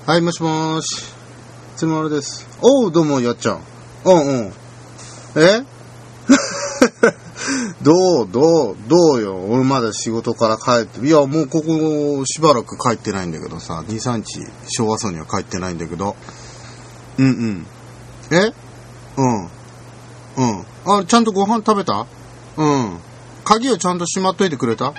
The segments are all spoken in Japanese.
はい、もしもーし。つまるです。おう、どうも、やっちゃん。どうよ。俺まだ仕事から帰って、いや、もうここしばらく帰ってないんだけどさ、2、3日、昭和村には帰ってないんだけど。あ、ちゃんとご飯食べた？鍵をちゃんとしまっといてくれた？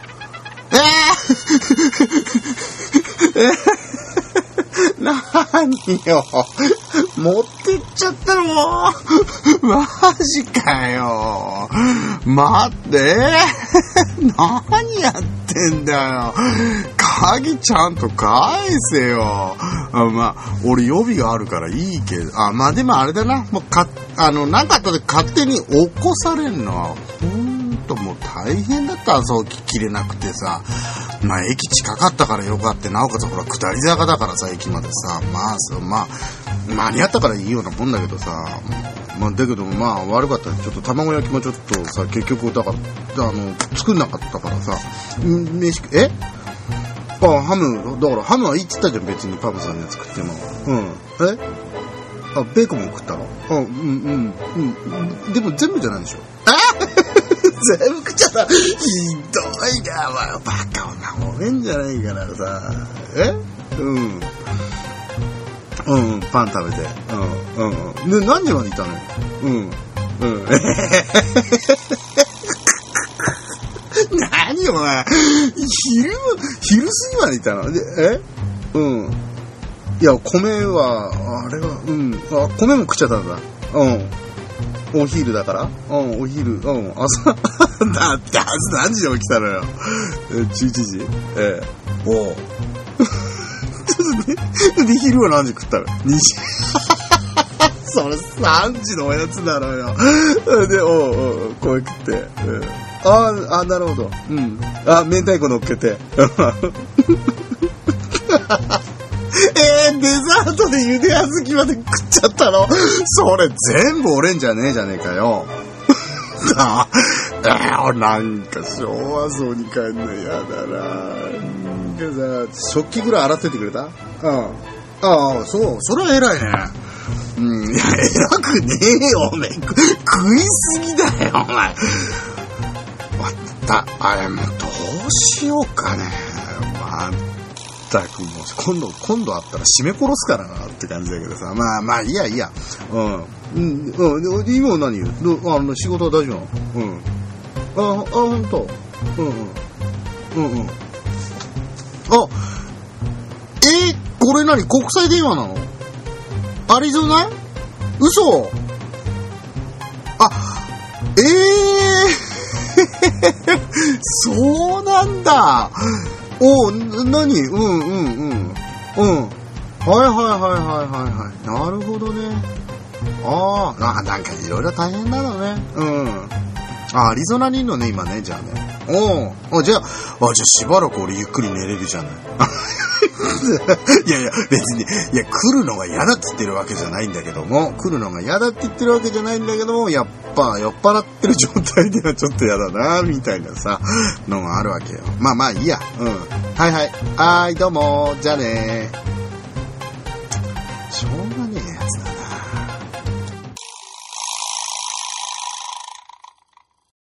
なーによ。持ってっちゃったの？マジかよ。待って。何やってんだよ。鍵ちゃんと返せよ。まあ、俺予備があるからいいけど。まあでもあれだな。もうなかったで勝手に起こされんのは、もう大変だった。そう切れなくてさ。まあ駅近かったからよかった。なおかつほら下り坂だからさ、駅までさ。まあ間に合ったからいいようなもんだけどさ。まあだけどまあ悪かった。ちょっと卵焼きもちょっとさ、結局だから作んなかったからさ。ハム、だからハムはいいって言ったじゃん、別にパパさんのやつ食っても。ベーコンも食ったの？でも全部じゃないでしょ。全部食っちゃった。ひどいな、お前。バカ女、ごめんじゃないからさ。パン食べて。で、何時までいたの？何お前。昼過ぎまでいたの？で、いや、米は、あれは、米も食っちゃったんだ。お昼だからお昼、朝、だって朝何時に起きたのよ。11時おう。で、昼は何時食ったの？ 2 時。それ3時のおやつだろうよ。で、米食って。なるほど。明太子乗っけて。デザートで茹で小豆まで食っちゃったの？それ全部俺んじゃねえじゃねえかよ。なんか昭和層に帰んの嫌だな。なんかさ、食器ぐらい洗っててくれた？そう、それは偉いね。いや、偉くねえよ、おめえ。食いすぎだよ、お前。あれ、もうどうしようかね。もう今度会ったら締め殺すからなって感じだけどさ。まあいいや。今何？仕事は大丈夫なの？ほんと。これ何？国際電話なの？アリゾナ？嘘？そうなんだ。何？はい。なるほどね。なんかいろいろ大変なのね。アリゾナにいるのね、今ね、じゃあね。じゃあしばらく俺ゆっくり寝れるじゃない。いや、別に、来るのが嫌だって言ってるわけじゃないんだけども、やっぱ酔っ払ってる状態ではちょっと嫌だな、みたいなさ、のがあるわけよ。まあいいや。はい、どうも、じゃあね。しょうがねえやつだな。